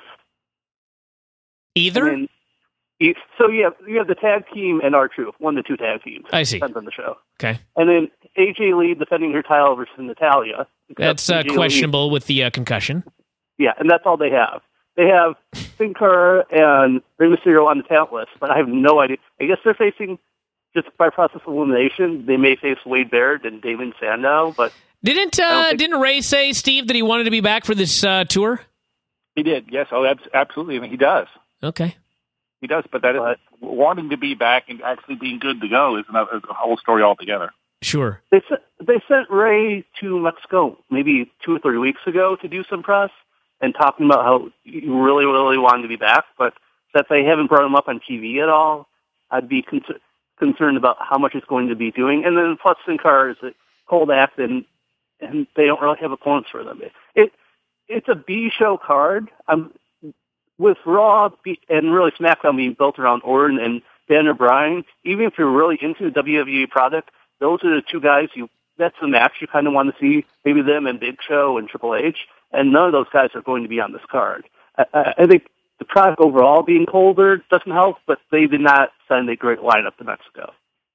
Either? So you have the tag team and R-Truth, 1 to 2 tag teams. I see. Depends on the show. Okay. And then AJ Lee defending her title versus Natalia. That's questionable with the concussion. Yeah, and that's all they have. They have Sin Cara and Rey Mysterio on the talent list, but I have no idea. I guess they're facing, just by process of elimination, they may face Wade Barrett and Damon Sandow, but... Didn't Ray say, Steve, that he wanted to be back for this tour? He did, yes. Oh, absolutely. I mean, he does. Okay. He does, but wanting to be back and actually being good to go is a whole story altogether. Sure. They sent Ray to Mexico maybe 2 or 3 weeks ago to do some press, and talking about how you really, really wanted to be back, but that they haven't brought him up on TV at all, I'd be concerned about how much it's going to be doing. And then plus Sin Cara is a cold act, and they don't really have opponents for them. It's a B show card. With Raw and really SmackDown being built around Orton and Dan O'Brien, even if you're really into the WWE product, those are the two guys that's the match you kind of want to see, maybe them and Big Show and Triple H, and none of those guys are going to be on this card. I think the product overall being colder doesn't help, but they did not send a great lineup to Mexico.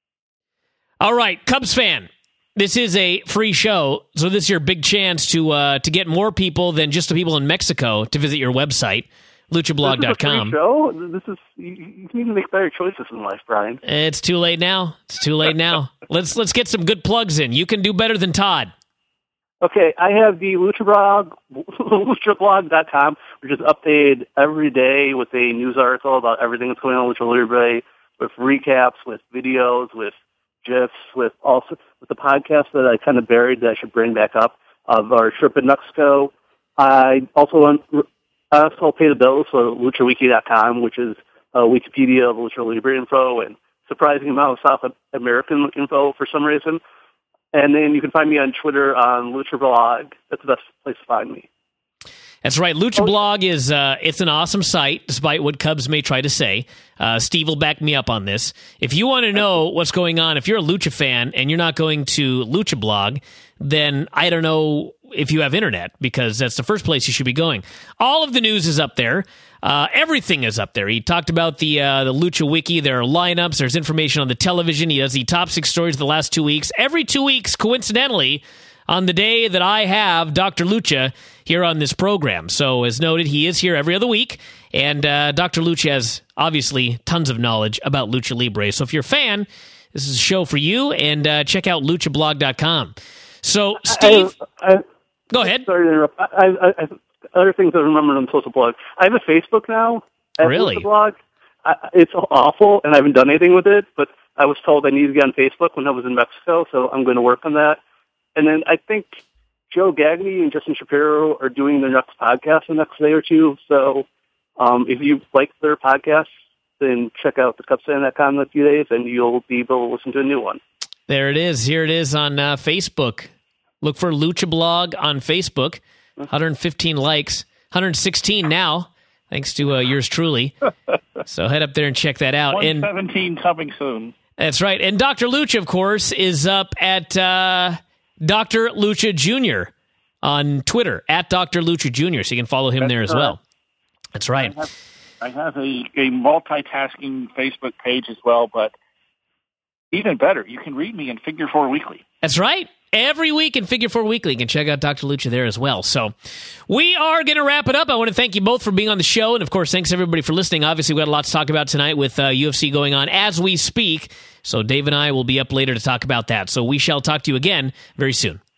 All right, Cubs fan, this is a free show, so this is your big chance to get more people than just the people in Mexico to visit your website, luchablog.com. This is a free show. You need to make better choices in life, Brian. It's too late now. Let's get some good plugs in. You can do better than Todd. Okay, I have the luchablog.com, which is updated every day with a news article about everything that's going on with Lucha Libre, with recaps, with videos, with GIFs, with the podcast that I kind of buried that I should bring back up of our trip in Mexico. I also pay the bills for LuchaWiki.com, which is a Wikipedia of Lucha Libre info and surprising amount of South American info for some reason. And then you can find me on Twitter on Lucha Blog. That's the best place to find me. That's right. Lucha Blog is it's an awesome site, despite what Cubs may try to say. Steve will back me up on this. If you want to know what's going on, if you're a Lucha fan and you're not going to Lucha Blog, then I don't know if you have internet, because that's the first place you should be going. All of the news is up there. Everything is up there. He talked about the Lucha Wiki. There are lineups. There's information on the television. He does the top 6 stories of the last 2 weeks. Every 2 weeks, coincidentally, on the day that I have Dr. Lucha here on this program. So, as noted, he is here every other week, and Dr. Lucha has, obviously, tons of knowledge about Lucha Libre. So, if you're a fan, this is a show for you, and check out luchablog.com. So, Steve, go ahead. Sorry to interrupt. I other things I remember on social blog. I have a Facebook now. Really? Lucha Blog. It's awful, and I haven't done anything with it, but I was told I needed to get on Facebook when I was in Mexico, so I'm going to work on that. And then I think Joe Gagne and Justin Shapiro are doing their next podcast the next day or two. So if you like their podcast, then check out thecubsfan.com in a few days, and you'll be able to listen to a new one. There it is. Here it is on Facebook. Look for Lucha Blog on Facebook. 115 likes, 116 now, thanks to yours truly. So head up there and check that out. 117 coming soon. That's right. And Dr. Lucha, of course, is up at Dr. Lucha Jr. on Twitter, at Dr. Lucha Jr., so you can follow him there as well. That's right. I have a multitasking Facebook page as well, but even better, you can read me in Figure 4 Weekly. That's right. Every week in Figure 4 Weekly. You can check out Dr. Lucha there as well. So we are going to wrap it up. I want to thank you both for being on the show. And, of course, thanks, everybody, for listening. Obviously, we've got a lot to talk about tonight with UFC going on as we speak. So Dave and I will be up later to talk about that. So we shall talk to you again very soon.